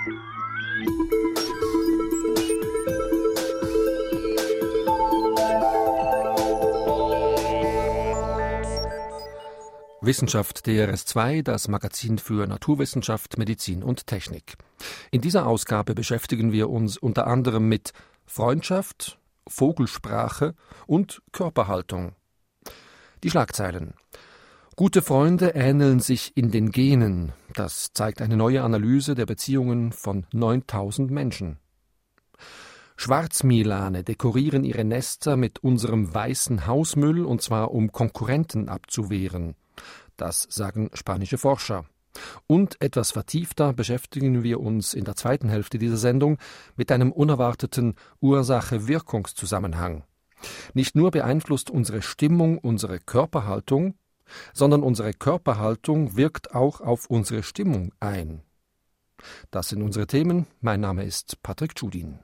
Wissenschaft DRS2, das Magazin für Naturwissenschaft, Medizin und Technik. In dieser Ausgabe beschäftigen wir uns unter anderem mit Freundschaft, Vogelsprache und Körperhaltung. Die Schlagzeilen. Gute Freunde ähneln sich in den Genen. Das zeigt eine neue Analyse der Beziehungen von 9000 Menschen. Schwarzmilane dekorieren ihre Nester mit unserem weißen Hausmüll, und zwar um Konkurrenten abzuwehren. Das sagen spanische Forscher. Und etwas vertiefter beschäftigen wir uns in der zweiten Hälfte dieser Sendung mit einem unerwarteten Ursache-Wirkungszusammenhang. Nicht nur beeinflusst unsere Stimmung unsere Körperhaltung, sondern unsere Körperhaltung wirkt auch auf unsere Stimmung ein. Das sind unsere Themen. Mein Name ist Patrick Tschudin.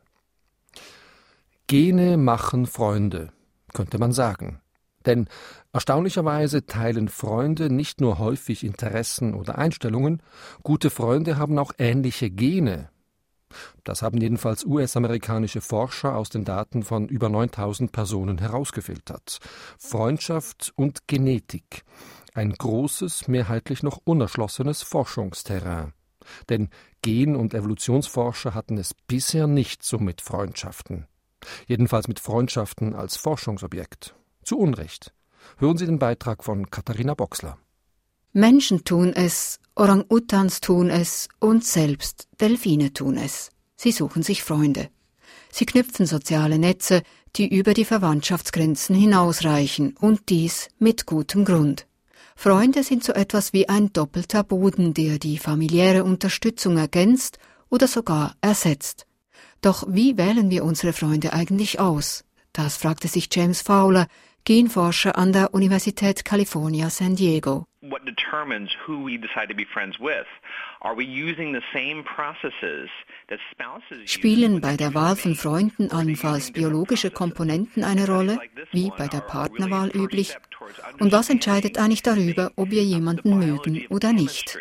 Gene machen Freunde, könnte man sagen. Denn erstaunlicherweise teilen Freunde nicht nur häufig Interessen oder Einstellungen, gute Freunde haben auch ähnliche Gene. Das haben jedenfalls US-amerikanische Forscher aus den Daten von über 9000 Personen herausgefiltert. Freundschaft und Genetik. Ein großes, mehrheitlich noch unerschlossenes Forschungsterrain. Denn Gen- und Evolutionsforscher hatten es bisher nicht so mit Freundschaften. Jedenfalls mit Freundschaften als Forschungsobjekt. Zu Unrecht. Hören Sie den Beitrag von Katharina Boxler. Menschen tun es, Orang-Utans tun es und selbst Delfine tun es. Sie suchen sich Freunde. Sie knüpfen soziale Netze, die über die Verwandtschaftsgrenzen hinausreichen, und dies mit gutem Grund. Freunde sind so etwas wie ein doppelter Boden, der die familiäre Unterstützung ergänzt oder sogar ersetzt. Doch wie wählen wir unsere Freunde eigentlich aus? Das fragte sich James Fowler, Genforscher an der Universität California, San Diego. What determines who we decide to be friends with? Are we using the same processes that spouses use? Spielen bei der Wahl von Freunden allenfalls biologische Komponenten eine Rolle, wie bei der Partnerwahl üblich? Und was entscheidet eigentlich darüber, ob wir jemanden mögen oder nicht?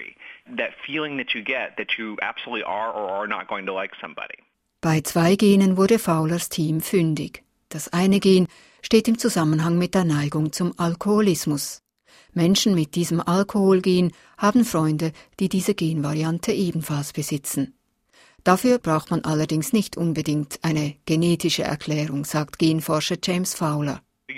Bei 2 Genen wurde Fowlers Team fündig. Das eine Gen steht im Zusammenhang mit der Neigung zum Alkoholismus. Menschen mit diesem Alkoholgen haben Freunde, die diese Genvariante ebenfalls besitzen. Dafür braucht man allerdings nicht unbedingt eine genetische Erklärung, sagt Genforscher James Fowler.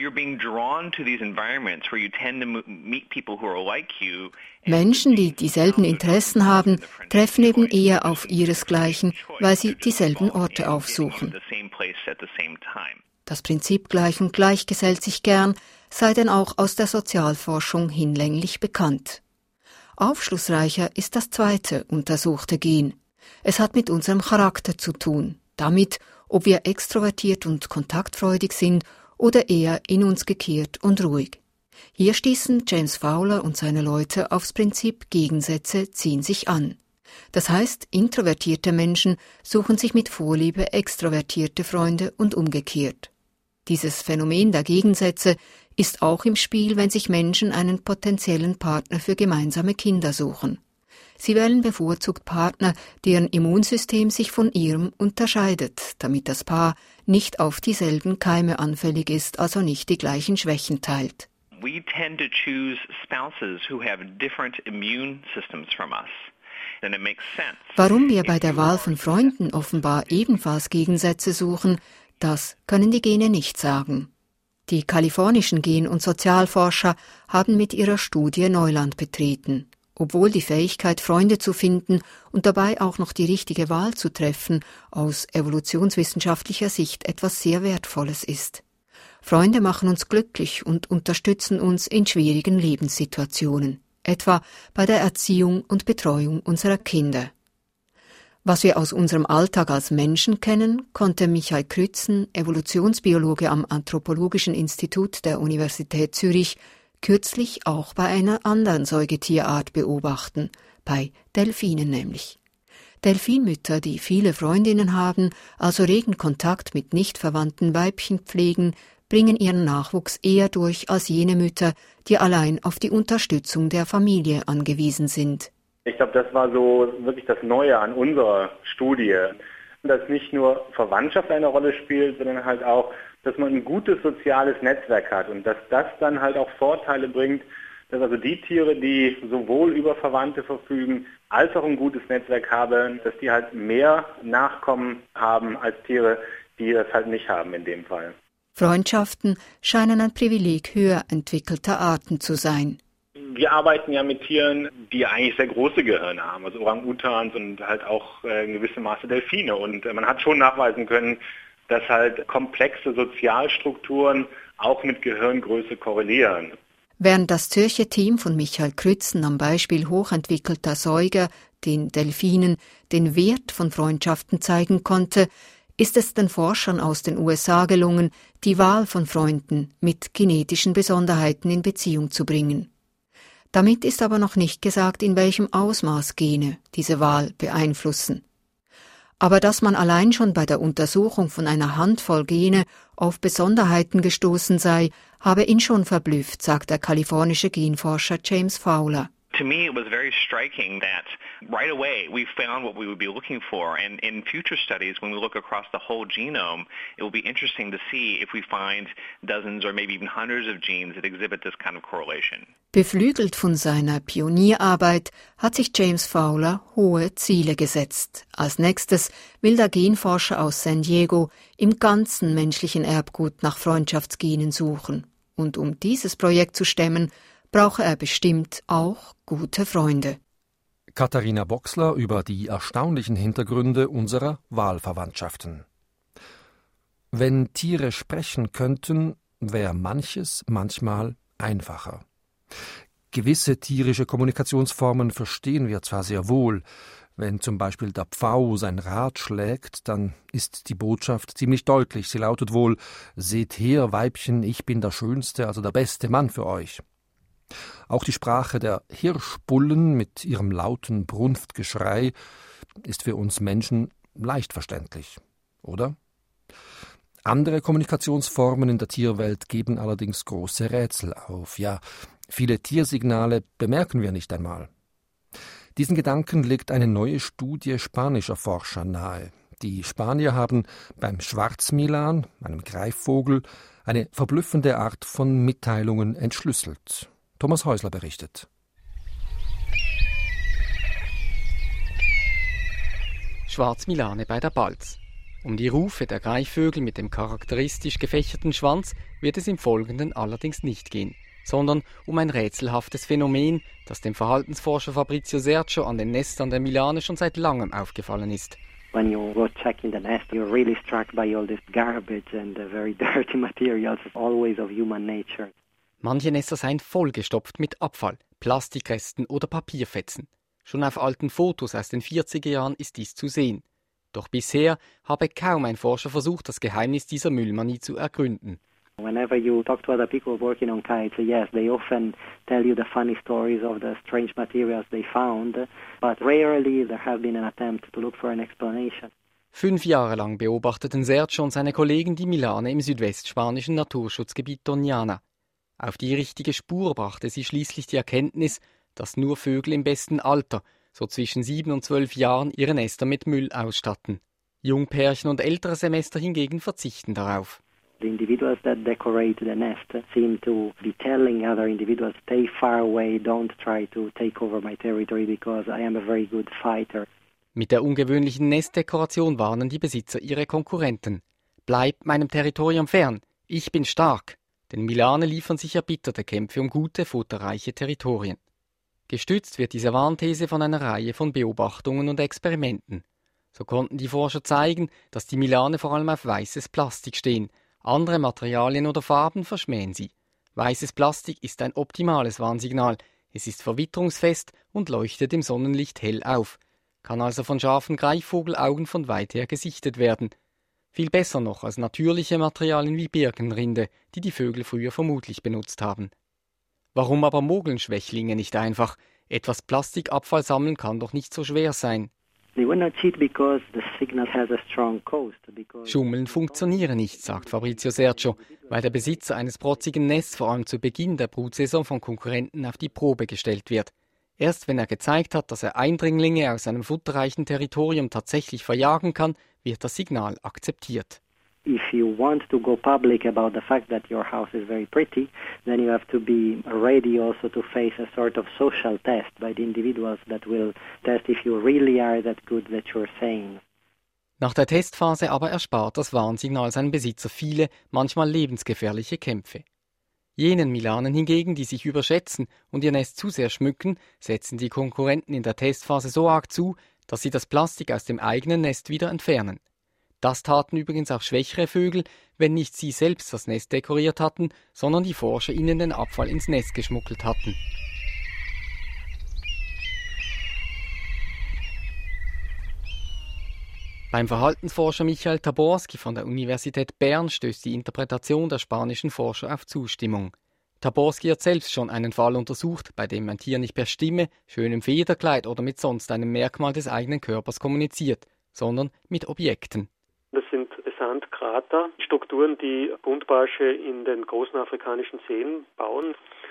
Menschen, die dieselben Interessen haben, treffen eben eher auf ihresgleichen, weil sie dieselben Orte aufsuchen. Das Prinzip gleich und gleich gesellt sich gern, sei denn auch aus der Sozialforschung hinlänglich bekannt. Aufschlussreicher ist das zweite untersuchte Gen. Es hat mit unserem Charakter zu tun, damit, ob wir extrovertiert und kontaktfreudig sind oder eher in uns gekehrt und ruhig. Hier stießen James Fowler und seine Leute aufs Prinzip Gegensätze ziehen sich an. Das heißt, introvertierte Menschen suchen sich mit Vorliebe extrovertierte Freunde und umgekehrt. Dieses Phänomen der Gegensätze ist auch im Spiel, wenn sich Menschen einen potenziellen Partner für gemeinsame Kinder suchen. Sie wählen bevorzugt Partner, deren Immunsystem sich von ihrem unterscheidet, damit das Paar nicht auf dieselben Keime anfällig ist, also nicht die gleichen Schwächen teilt. We tend to choose spouses who have different immune systems from us. And it makes sense. Warum wir bei der Wahl von Freunden offenbar ebenfalls Gegensätze suchen, das können die Gene nicht sagen. Die kalifornischen Gen- und Sozialforscher haben mit ihrer Studie Neuland betreten. Obwohl die Fähigkeit, Freunde zu finden und dabei auch noch die richtige Wahl zu treffen, aus evolutionswissenschaftlicher Sicht etwas sehr Wertvolles ist. Freunde machen uns glücklich und unterstützen uns in schwierigen Lebenssituationen, etwa bei der Erziehung und Betreuung unserer Kinder. Was wir aus unserem Alltag als Menschen kennen, konnte Michael Krützen, Evolutionsbiologe am Anthropologischen Institut der Universität Zürich, kürzlich auch bei einer anderen Säugetierart beobachten, bei Delfinen nämlich. Delfinmütter, die viele Freundinnen haben, also regen Kontakt mit nicht verwandten Weibchen pflegen, bringen ihren Nachwuchs eher durch als jene Mütter, die allein auf die Unterstützung der Familie angewiesen sind. Ich glaube, das war so wirklich das Neue an unserer Studie, dass nicht nur Verwandtschaft eine Rolle spielt, sondern halt auch, dass man ein gutes soziales Netzwerk hat und dass das dann halt auch Vorteile bringt, dass also die Tiere, die sowohl über Verwandte verfügen, als auch ein gutes Netzwerk haben, dass die halt mehr Nachkommen haben als Tiere, die das halt nicht haben in dem Fall. Freundschaften scheinen ein Privileg höher entwickelter Arten zu sein. Wir arbeiten ja mit Tieren, die eigentlich sehr große Gehirne haben, also Orang-Utans und halt auch in gewissem Maße Delfine. Und man hat schon nachweisen können, dass halt komplexe Sozialstrukturen auch mit Gehirngröße korrelieren. Während das Zürcher Team von Michael Krützen am Beispiel hochentwickelter Säuger, den Delfinen, den Wert von Freundschaften zeigen konnte, ist es den Forschern aus den USA gelungen, die Wahl von Freunden mit genetischen Besonderheiten in Beziehung zu bringen. Damit ist aber noch nicht gesagt, in welchem Ausmaß Gene diese Wahl beeinflussen. Aber dass man allein schon bei der Untersuchung von einer Handvoll Gene auf Besonderheiten gestoßen sei, habe ihn schon verblüfft, sagt der kalifornische Genforscher James Fowler. To me, it was very striking that right away we found what we would be looking for. And in future studies, when we look across the whole genome, it will be interesting to see if we find dozens or maybe even hundreds of genes that exhibit this kind of correlation. Beflügelt von seiner Pionierarbeit hat sich James Fowler hohe Ziele gesetzt. Als nächstes will der Genforscher aus San Diego im ganzen menschlichen Erbgut nach Freundschaftsgenen suchen. Und um dieses Projekt zu stemmen, brauche er bestimmt auch gute Freunde. Katharina Boxler über die erstaunlichen Hintergründe unserer Wahlverwandtschaften. Wenn Tiere sprechen könnten, wäre manches manchmal einfacher. Gewisse tierische Kommunikationsformen verstehen wir zwar sehr wohl. Wenn zum Beispiel der Pfau sein Rad schlägt, dann ist die Botschaft ziemlich deutlich. Sie lautet wohl: Seht her, Weibchen, ich bin der schönste, also der beste Mann für euch. Auch die Sprache der Hirschbullen mit ihrem lauten Brunftgeschrei ist für uns Menschen leicht verständlich, oder? Andere Kommunikationsformen in der Tierwelt geben allerdings große Rätsel auf. Ja, viele Tiersignale bemerken wir nicht einmal. Diesen Gedanken legt eine neue Studie spanischer Forscher nahe. Die Spanier haben beim Schwarzmilan, einem Greifvogel, eine verblüffende Art von Mitteilungen entschlüsselt. Thomas Häusler berichtet. Schwarzmilane bei der Balz. Um die Rufe der Greifvögel mit dem charakteristisch gefächerten Schwanz wird es im Folgenden allerdings nicht gehen, sondern um ein rätselhaftes Phänomen, das dem Verhaltensforscher Fabrizio Sergio an den Nestern der Milane schon seit langem aufgefallen ist. When you go check in the nest, you're really struck by all this garbage and very dirty materials, always of human nature. Manche Nester seien vollgestopft mit Abfall, Plastikresten oder Papierfetzen. Schon auf alten Fotos aus den 40er Jahren ist dies zu sehen. Doch bisher habe kaum ein Forscher versucht, das Geheimnis dieser Müllmanie zu ergründen. Whenever you talk to other people working on kites, yes, they often tell you the funny stories of the strange materials they found, but rarely there have been an attempt to look for an explanation. 5 Jahre lang beobachteten Sergio und seine Kollegen die Milane im südwestspanischen Naturschutzgebiet Doñana. Auf die richtige Spur brachte sie schließlich die Erkenntnis, dass nur Vögel im besten Alter, so zwischen 7 und 12 Jahren, ihre Nester mit Müll ausstatten. Jungpärchen und ältere Semester hingegen verzichten darauf. The individuals that decorate the nest seem to be telling other individuals, stay far away, don't try to take over my territory because I am a very good fighter. Mit der ungewöhnlichen Nestdekoration warnen die Besitzer ihre Konkurrenten. Bleibt meinem Territorium fern, ich bin stark. Denn Milane liefern sich erbitterte Kämpfe um gute, futterreiche Territorien. Gestützt wird diese Warnthese von einer Reihe von Beobachtungen und Experimenten. So konnten die Forscher zeigen, dass die Milane vor allem auf weißes Plastik stehen. Andere Materialien oder Farben verschmähen sie. Weißes Plastik ist ein optimales Warnsignal. Es ist verwitterungsfest und leuchtet im Sonnenlicht hell auf. Kann also von scharfen Greifvogelaugen von weit her gesichtet werden. Viel besser noch als natürliche Materialien wie Birkenrinde, die die Vögel früher vermutlich benutzt haben. Warum aber mogeln Schwächlinge nicht einfach? Etwas Plastikabfall sammeln kann doch nicht so schwer sein. Schummeln funktioniere nicht, sagt Fabrizio Sergio, weil der Besitzer eines protzigen Nests vor allem zu Beginn der Brutsaison von Konkurrenten auf die Probe gestellt wird. Erst wenn er gezeigt hat, dass er Eindringlinge aus einem futterreichen Territorium tatsächlich verjagen kann, wird das Signal akzeptiert. If you want to go public about the fact that your house is very pretty, then you have to be ready also to face a sort of social test by the individuals that will test if you really are that good that you're saying. Nach der Testphase aber erspart das Warnsignal seinen Besitzer viele, manchmal lebensgefährliche Kämpfe. Jenen Milanen hingegen, die sich überschätzen und ihr Nest zu sehr schmücken, setzen die Konkurrenten in der Testphase so arg zu, dass sie das Plastik aus dem eigenen Nest wieder entfernen. Das taten übrigens auch schwächere Vögel, wenn nicht sie selbst das Nest dekoriert hatten, sondern die Forscher ihnen den Abfall ins Nest geschmuggelt hatten. Beim Verhaltensforscher Michael Taborski von der Universität Bern stößt die Interpretation der spanischen Forscher auf Zustimmung. Taborski hat selbst schon einen Fall untersucht, bei dem ein Tier nicht per Stimme, schönem Federkleid oder mit sonst einem Merkmal des eigenen Körpers kommuniziert, sondern mit Objekten. Das sind Sandkrater, Strukturen, die Buntbarsche in den großen afrikanischen Seen bauen.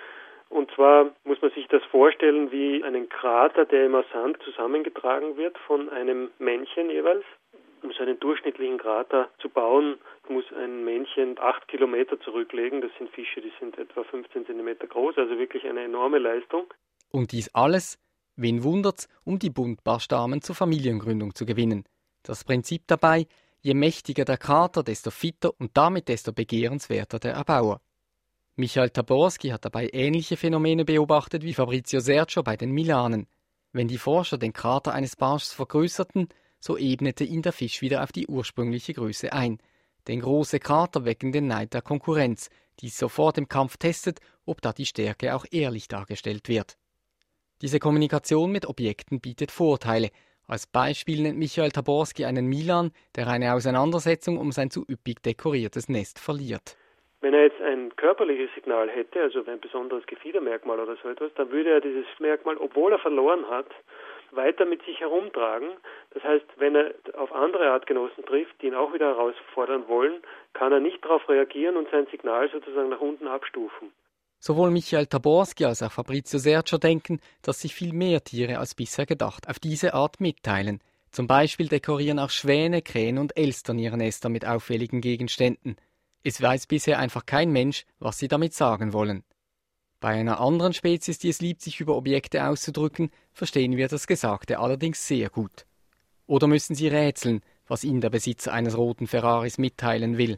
Und zwar muss man sich das vorstellen wie einen Krater, der immer Sand zusammengetragen wird von einem Männchen jeweils. Um so einen durchschnittlichen Krater zu bauen, muss ein Männchen 8 Kilometer zurücklegen. Das sind Fische, die sind etwa 15 Zentimeter groß, also wirklich eine enorme Leistung. Und dies alles, wen wundert's, um die Buntbarschdamen zur Familiengründung zu gewinnen. Das Prinzip dabei: je mächtiger der Krater, desto fitter und damit desto begehrenswerter der Erbauer. Michael Taborski hat dabei ähnliche Phänomene beobachtet wie Fabrizio Sergio bei den Milanen. Wenn die Forscher den Krater eines Barschs vergrößerten, so ebnete ihn der Fisch wieder auf die ursprüngliche Größe ein. Denn große Krater wecken den Neid der Konkurrenz, die sofort im Kampf testet, ob da die Stärke auch ehrlich dargestellt wird. Diese Kommunikation mit Objekten bietet Vorteile. Als Beispiel nennt Michael Taborski einen Milan, der eine Auseinandersetzung um sein zu üppig dekoriertes Nest verliert. Wenn er jetzt ein körperliches Signal hätte, also ein besonderes Gefiedermerkmal oder so etwas, dann würde er dieses Merkmal, obwohl er verloren hat, weiter mit sich herumtragen. Das heißt, wenn er auf andere Artgenossen trifft, die ihn auch wieder herausfordern wollen, kann er nicht darauf reagieren und sein Signal sozusagen nach unten abstufen. Sowohl Michael Taborski als auch Fabrizio Sergio denken, dass sich viel mehr Tiere als bisher gedacht auf diese Art mitteilen. Zum Beispiel dekorieren auch Schwäne, Krähen und Elstern ihre Nester mit auffälligen Gegenständen. Es weiß bisher einfach kein Mensch, was sie damit sagen wollen. Bei einer anderen Spezies, die es liebt, sich über Objekte auszudrücken, verstehen wir das Gesagte allerdings sehr gut. Oder müssen sie rätseln, was ihnen der Besitzer eines roten Ferraris mitteilen will?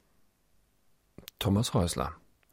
Thomas Häusler.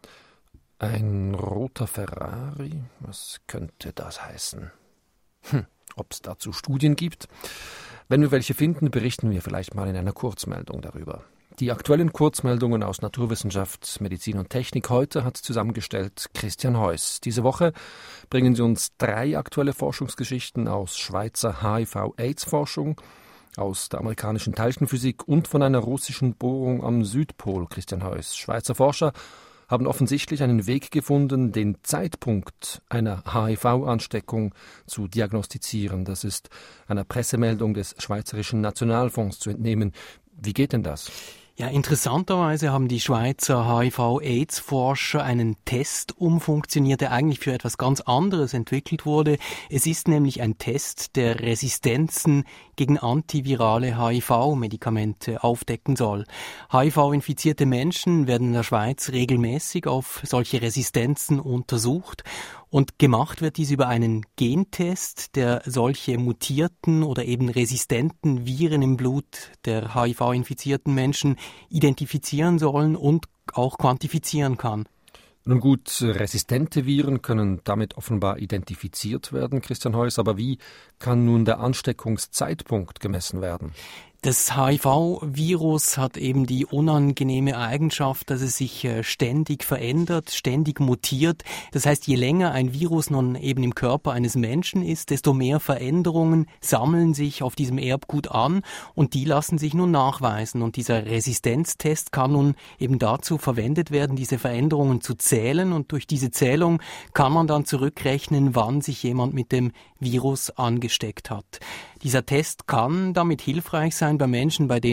Ein roter Ferrari? Was könnte das heißen? Ob es dazu Studien gibt? Wenn wir welche finden, berichten wir vielleicht mal in einer Kurzmeldung darüber. Die aktuellen Kurzmeldungen aus Naturwissenschaft, Medizin und Technik heute hat zusammengestellt Christian Heuss. Diese Woche bringen sie uns 3 aktuelle Forschungsgeschichten aus Schweizer HIV-AIDS-Forschung, aus der amerikanischen Teilchenphysik und von einer russischen Bohrung am Südpol. Christian Heuss. Schweizer Forscher haben offensichtlich einen Weg gefunden, den Zeitpunkt einer HIV-Ansteckung zu diagnostizieren. Das ist einer Pressemeldung des Schweizerischen Nationalfonds zu entnehmen. Wie geht denn das? Ja, interessanterweise haben die Schweizer HIV-AIDS-Forscher einen Test umfunktioniert, der eigentlich für etwas ganz anderes entwickelt wurde. Es ist nämlich ein Test, der Resistenzen gegen antivirale HIV-Medikamente aufdecken soll. HIV-infizierte Menschen werden in der Schweiz regelmäßig auf solche Resistenzen untersucht. Und gemacht wird dies über einen Gentest, der solche mutierten oder eben resistenten Viren im Blut der HIV-infizierten Menschen identifizieren sollen und auch quantifizieren kann. Nun gut, resistente Viren können damit offenbar identifiziert werden, Christian Heuss, aber wie kann nun der Ansteckungszeitpunkt gemessen werden? Das HIV-Virus hat eben die unangenehme Eigenschaft, dass es sich ständig verändert, ständig mutiert. Das heißt, je länger ein Virus nun eben im Körper eines Menschen ist, desto mehr Veränderungen sammeln sich auf diesem Erbgut an und die lassen sich nun nachweisen. Und dieser Resistenztest kann nun eben dazu verwendet werden, diese Veränderungen zu zählen und durch diese Zählung kann man dann zurückrechnen, wann sich jemand mit dem Virus angesteckt hat. Dieser Test kann damit hilfreich sein bei Menschen, bei denen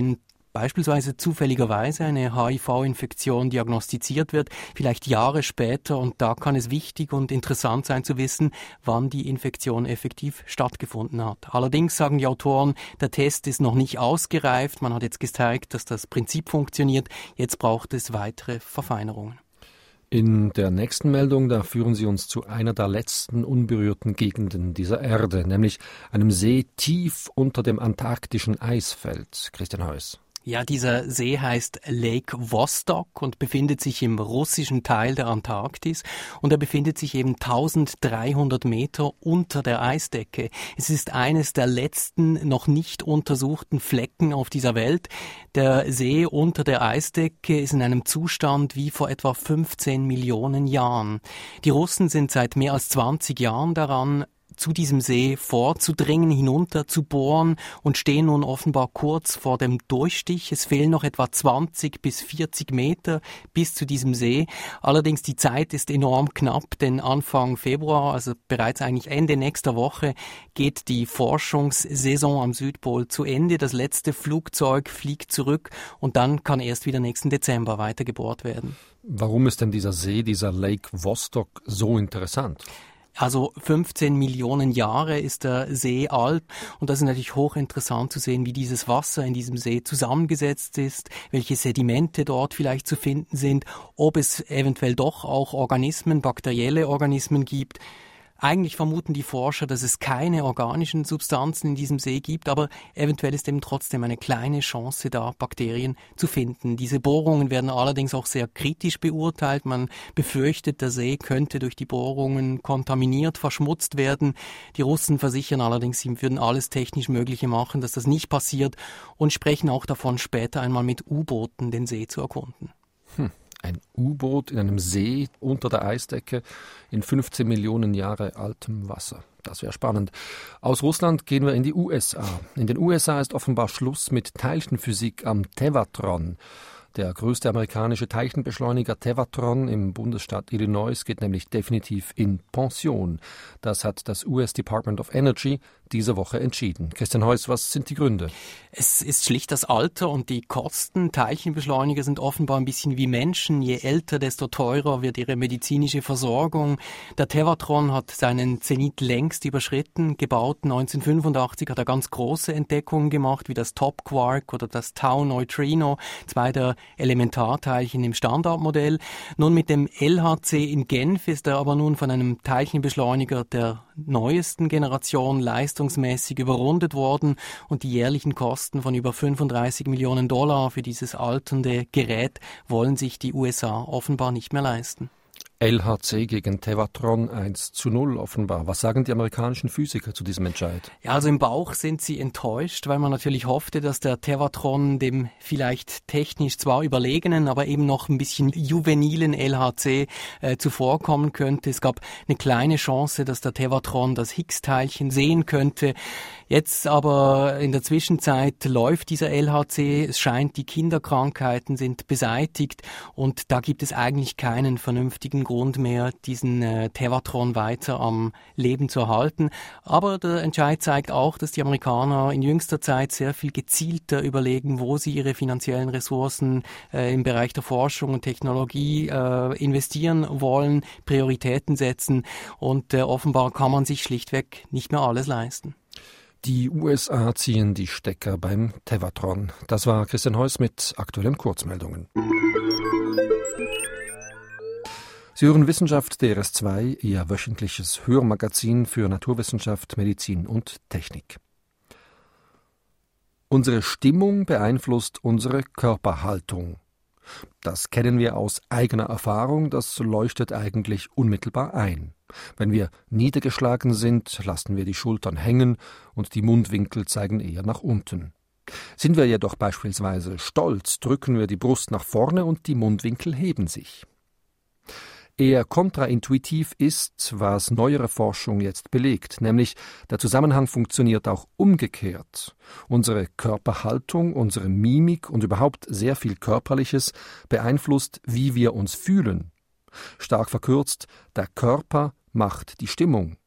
beispielsweise zufälligerweise eine HIV-Infektion diagnostiziert wird, vielleicht Jahre später, und da kann es wichtig und interessant sein zu wissen, wann die Infektion effektiv stattgefunden hat. Allerdings sagen die Autoren, der Test ist noch nicht ausgereift, man hat jetzt gezeigt, dass das Prinzip funktioniert, jetzt braucht es weitere Verfeinerungen. In der nächsten Meldung, da führen Sie uns zu einer der letzten unberührten Gegenden dieser Erde, nämlich einem See tief unter dem antarktischen Eisfeld. Christian Heuss. Ja, dieser See heißt Lake Vostok und befindet sich im russischen Teil der Antarktis und er befindet sich eben 1300 Meter unter der Eisdecke. Es ist eines der letzten noch nicht untersuchten Flecken auf dieser Welt. Der See unter der Eisdecke ist in einem Zustand wie vor etwa 15 Millionen Jahren. Die Russen sind seit mehr als 20 Jahren daran, zu diesem See vorzudringen, hinunter zu bohren und stehen nun offenbar kurz vor dem Durchstich. Es fehlen noch etwa 20 bis 40 Meter bis zu diesem See. Allerdings die Zeit ist enorm knapp, denn Anfang Februar, also bereits eigentlich Ende nächster Woche, geht die Forschungssaison am Südpol zu Ende. Das letzte Flugzeug fliegt zurück und dann kann erst wieder nächsten Dezember weiter gebohrt werden. Warum ist denn dieser See, dieser Lake Vostok, so interessant? Also 15 Millionen Jahre ist der See alt und das ist natürlich hochinteressant zu sehen, wie dieses Wasser in diesem See zusammengesetzt ist, welche Sedimente dort vielleicht zu finden sind, ob es eventuell doch auch Organismen, bakterielle Organismen gibt. Eigentlich vermuten die Forscher, dass es keine organischen Substanzen in diesem See gibt, aber eventuell ist eben trotzdem eine kleine Chance da, Bakterien zu finden. Diese Bohrungen werden allerdings auch sehr kritisch beurteilt. Man befürchtet, der See könnte durch die Bohrungen kontaminiert, verschmutzt werden. Die Russen versichern allerdings, sie würden alles technisch Mögliche machen, dass das nicht passiert und sprechen auch davon, später einmal mit U-Booten den See zu erkunden. Ein U-Boot in einem See unter der Eisdecke in 15 Millionen Jahre altem Wasser. Das wäre spannend. Aus Russland gehen wir in die USA. In den USA ist offenbar Schluss mit Teilchenphysik am Tevatron. Der größte amerikanische Teilchenbeschleuniger Tevatron im Bundesstaat Illinois geht nämlich definitiv in Pension. Das hat das US Department of Energy diese Woche entschieden. Christian Heuss, was sind die Gründe? Es ist schlicht das Alter und die Kosten. Teilchenbeschleuniger sind offenbar ein bisschen wie Menschen. Je älter, desto teurer wird ihre medizinische Versorgung. Der Tevatron hat seinen Zenit längst überschritten. Gebaut 1985 hat er ganz große Entdeckungen gemacht, wie das Top Quark oder das Tau Neutrino, zwei der Elementarteilchen im Standardmodell. Nun mit dem LHC in Genf ist er aber nun von einem Teilchenbeschleuniger der neuesten Generation leistungsmäßig überrundet worden und die jährlichen Kosten von über 35 Millionen Dollar für dieses alternde Gerät wollen sich die USA offenbar nicht mehr leisten. LHC gegen Tevatron 1:0 offenbar. Was sagen die amerikanischen Physiker zu diesem Entscheid? Ja, also im Bauch sind sie enttäuscht, weil man natürlich hoffte, dass der Tevatron dem vielleicht technisch zwar überlegenen, aber eben noch ein bisschen juvenilen LHC zuvorkommen könnte. Es gab eine kleine Chance, dass der Tevatron das Higgs-Teilchen sehen könnte. Jetzt aber in der Zwischenzeit läuft dieser LHC. Es scheint, die Kinderkrankheiten sind beseitigt und da gibt es eigentlich keinen vernünftigen Grund mehr, diesen Tevatron weiter am Leben zu erhalten. Aber der Entscheid zeigt auch, dass die Amerikaner in jüngster Zeit sehr viel gezielter überlegen, wo sie ihre finanziellen Ressourcen im Bereich der Forschung und Technologie investieren wollen, Prioritäten setzen und offenbar kann man sich schlichtweg nicht mehr alles leisten. Die USA ziehen die Stecker beim Tevatron. Das war Christian Heuss mit aktuellen Kurzmeldungen. Sie hören Wissenschaft DRS2, Ihr wöchentliches Hörmagazin für Naturwissenschaft, Medizin und Technik. Unsere Stimmung beeinflusst unsere Körperhaltung. Das kennen wir aus eigener Erfahrung, das leuchtet eigentlich unmittelbar ein. Wenn wir niedergeschlagen sind, lassen wir die Schultern hängen und die Mundwinkel zeigen eher nach unten. Sind wir jedoch beispielsweise stolz, drücken wir die Brust nach vorne und die Mundwinkel heben sich. Eher kontraintuitiv ist, was neuere Forschung jetzt belegt, nämlich der Zusammenhang funktioniert auch umgekehrt. Unsere Körperhaltung, unsere Mimik und überhaupt sehr viel Körperliches beeinflusst, wie wir uns fühlen. Stark verkürzt, der Körper macht die Stimmung.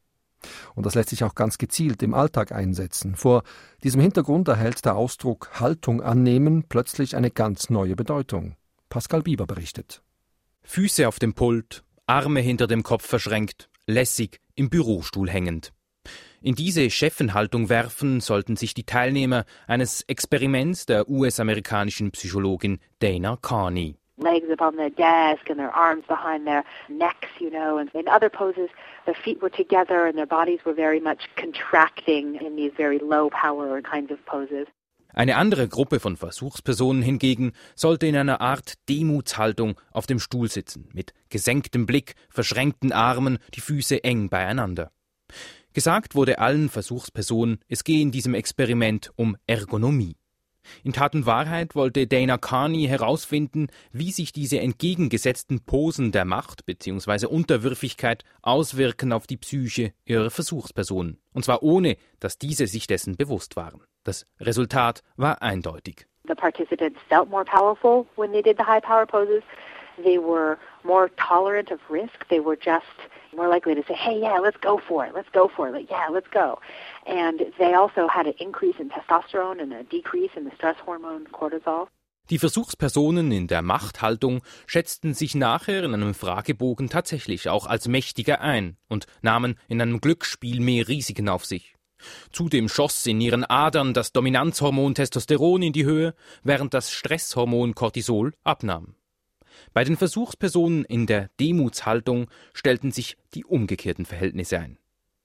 Und das lässt sich auch ganz gezielt im Alltag einsetzen. Vor diesem Hintergrund erhält der Ausdruck Haltung annehmen plötzlich eine ganz neue Bedeutung. Pascal Bieber berichtet. Füße auf dem Pult, Arme hinter dem Kopf verschränkt, lässig im Bürostuhl hängend. In diese Chefenhaltung werfen sollten sich die Teilnehmer eines Experiments der US-amerikanischen Psychologin Dana Carney. Legs up on the desk and their arms behind their necks, and in other poses their feet were together and their bodies were very much contracting in these very low power kinds of poses. Eine andere Gruppe von Versuchspersonen hingegen sollte in einer Art Demutshaltung auf dem Stuhl sitzen, mit gesenktem Blick, verschränkten Armen, die Füße eng beieinander. Gesagt wurde allen Versuchspersonen, es gehe in diesem Experiment um Ergonomie. In Tat und Wahrheit wollte Dana Carney herausfinden, wie sich diese entgegengesetzten Posen der Macht bzw. Unterwürfigkeit auswirken auf die Psyche ihrer Versuchspersonen. Und zwar ohne, dass diese sich dessen bewusst waren. Das Resultat war eindeutig. The participants felt more powerful when they did the high power poses. They were more tolerant of risk. They were just more likely to say, hey, yeah, let's go for it, like, yeah, let's go. And they also had an increase in testosterone and a decrease in the stress hormone cortisol. Die Versuchspersonen in der Machthaltung schätzten sich nachher in einem Fragebogen tatsächlich auch als mächtiger ein und nahmen in einem Glücksspiel mehr Risiken auf sich. Zudem schoss in ihren Adern das Dominanzhormon Testosteron in die Höhe, während das Stresshormon Cortisol abnahm. Bei den Versuchspersonen in der Demutshaltung stellten sich die umgekehrten Verhältnisse ein.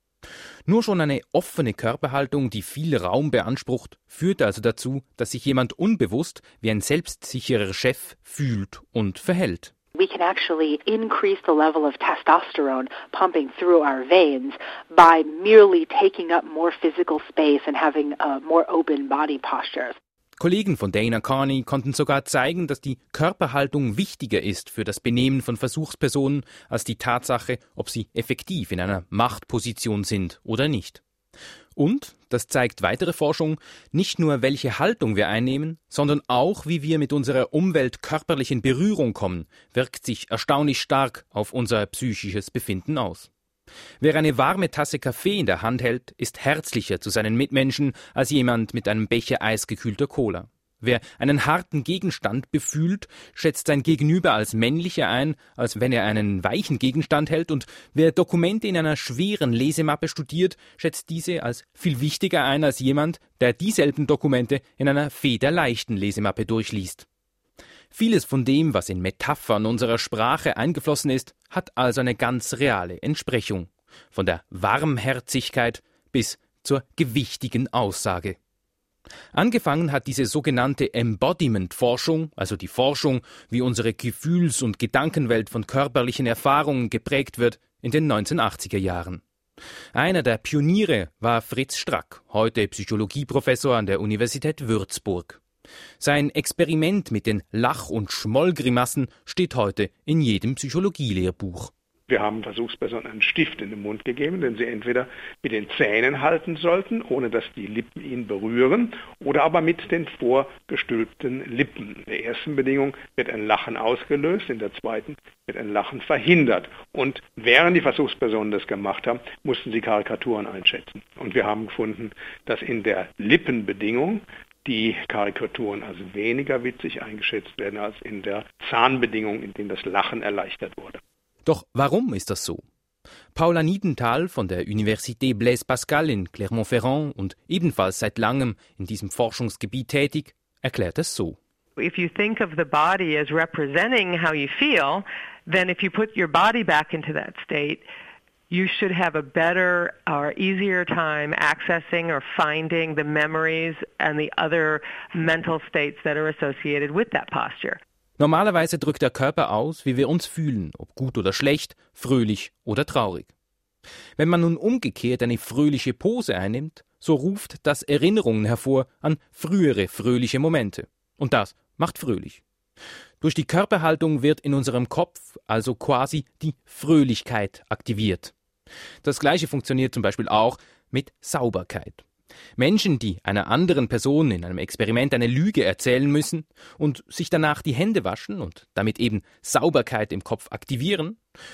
Nur schon eine offene Körperhaltung, die viel Raum beansprucht, führt also dazu, dass sich jemand unbewusst wie ein selbstsicherer Chef fühlt und verhält. We can actually increase the level of testosterone pumping through our veins by merely taking up more physical space and having a more open body posture. Kollegen von Dana Carney konnten sogar zeigen, dass die Körperhaltung wichtiger ist für das Benehmen von Versuchspersonen als die Tatsache, ob sie effektiv in einer Machtposition sind oder nicht. Und, das zeigt weitere Forschung, nicht nur welche Haltung wir einnehmen, sondern auch wie wir mit unserer Umwelt körperlich in Berührung kommen, wirkt sich erstaunlich stark auf unser psychisches Befinden aus. Wer eine warme Tasse Kaffee in der Hand hält, ist herzlicher zu seinen Mitmenschen als jemand mit einem Becher eisgekühlter Cola. Wer einen harten Gegenstand befühlt, schätzt sein Gegenüber als männlicher ein, als wenn er einen weichen Gegenstand hält, und wer Dokumente in einer schweren Lesemappe studiert, schätzt diese als viel wichtiger ein als jemand, der dieselben Dokumente in einer federleichten Lesemappe durchliest. Vieles von dem, was in Metaphern unserer Sprache eingeflossen ist, hat also eine ganz reale Entsprechung. Von der Warmherzigkeit bis zur gewichtigen Aussage. Angefangen hat diese sogenannte Embodiment-Forschung, also die Forschung, wie unsere Gefühls- und Gedankenwelt von körperlichen Erfahrungen geprägt wird, in den 1980er Jahren. Einer der Pioniere war Fritz Strack, heute Psychologieprofessor an der Universität Würzburg. Sein Experiment mit den Lach- und Schmollgrimassen steht heute in jedem Psychologielehrbuch. Wir haben Versuchspersonen einen Stift in den Mund gegeben, den sie entweder mit den Zähnen halten sollten, ohne dass die Lippen ihn berühren, oder aber mit den vorgestülpten Lippen. In der ersten Bedingung wird ein Lachen ausgelöst, in der zweiten wird ein Lachen verhindert. Und während die Versuchspersonen das gemacht haben, mussten sie Karikaturen einschätzen. Und wir haben gefunden, dass in der Lippenbedingung die Karikaturen also weniger witzig eingeschätzt werden als in der Zahnbedingung, in dem das Lachen erleichtert wurde. Doch warum ist das so? Paula Niedenthal von der Université Blaise Pascal in Clermont-Ferrand und ebenfalls seit langem in diesem Forschungsgebiet tätig, erklärt es so. If you think of the body as representing how you feel, then if you put your body back into that state, you should have a better or easier time accessing or finding the memories and the other mental states that are associated with that posture. Normalerweise drückt der Körper aus, wie wir uns fühlen, ob gut oder schlecht, fröhlich oder traurig. Wenn man nun umgekehrt eine fröhliche Pose einnimmt, so ruft das Erinnerungen hervor an frühere fröhliche Momente. Und das macht fröhlich. Durch die Körperhaltung wird in unserem Kopf also quasi die Fröhlichkeit aktiviert. Das Gleiche funktioniert zum Beispiel auch mit Sauberkeit. Menschen, die einer anderen Person in einem Experiment eine Lüge erzählen müssen und sich danach die Hände waschen und damit eben Sauberkeit im Kopf aktivieren,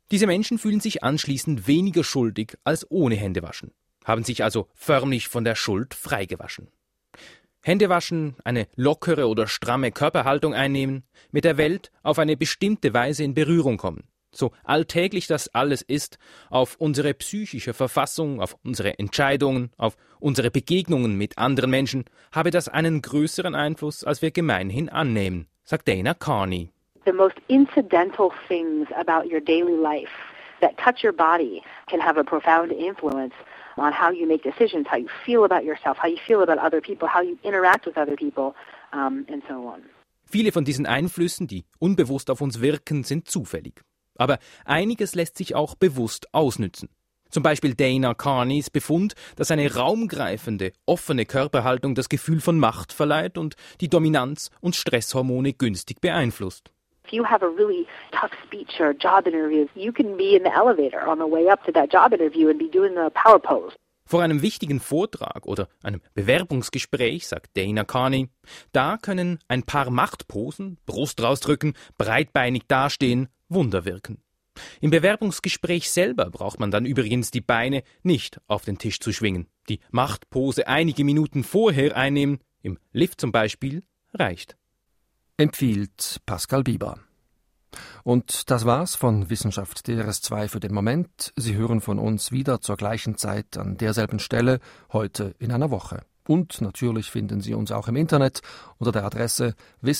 Diese Menschen fühlen sich anschließend weniger schuldig als ohne Händewaschen, haben sich also förmlich von der Schuld freigewaschen. Händewaschen, eine lockere oder stramme Körperhaltung einnehmen, mit der Welt auf eine bestimmte Weise in Berührung kommen. So alltäglich das alles ist, auf unsere psychische Verfassung, auf unsere Entscheidungen, auf unsere Begegnungen mit anderen Menschen, habe das einen größeren Einfluss, als wir gemeinhin annehmen, sagt Dana Carney. The most incidental things about your daily life that touch your body can have a profound influence on how you make decisions, how you feel about yourself, how you feel about other people, how you interact with other people, and so on. Viele von diesen Einflüssen, die unbewusst auf uns wirken, sind zufällig. Aber einiges lässt sich auch bewusst ausnützen. Zum Beispiel Dana Carneys Befund, dass eine raumgreifende, offene Körperhaltung das Gefühl von Macht verleiht und die Dominanz- und Stresshormone günstig beeinflusst. If you have a really tough speech or a job interview, you can be in the elevator on the way up to that job interview and be doing a power pose. Vor einem wichtigen Vortrag oder einem Bewerbungsgespräch, sagt Dana Carney, da können ein paar Machtposen, Brust rausdrücken, breitbeinig dastehen, Wunder wirken. Im Bewerbungsgespräch selber braucht man dann übrigens die Beine nicht auf den Tisch zu schwingen. Die Machtpose einige Minuten vorher einnehmen, im Lift zum Beispiel, reicht. Empfiehlt Pascal Bieber. Und das war's von Wissenschaft DRS2 für den Moment. Sie hören von uns wieder zur gleichen Zeit an derselben Stelle, heute in einer Woche. Und natürlich finden Sie uns auch im Internet unter der Adresse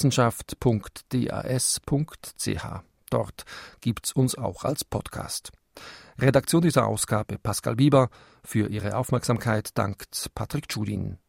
wissenschaft.das.ch. Dort gibt's uns auch als Podcast. Redaktion dieser Ausgabe Pascal Bieber. Für Ihre Aufmerksamkeit dankt Patrick Tschudin.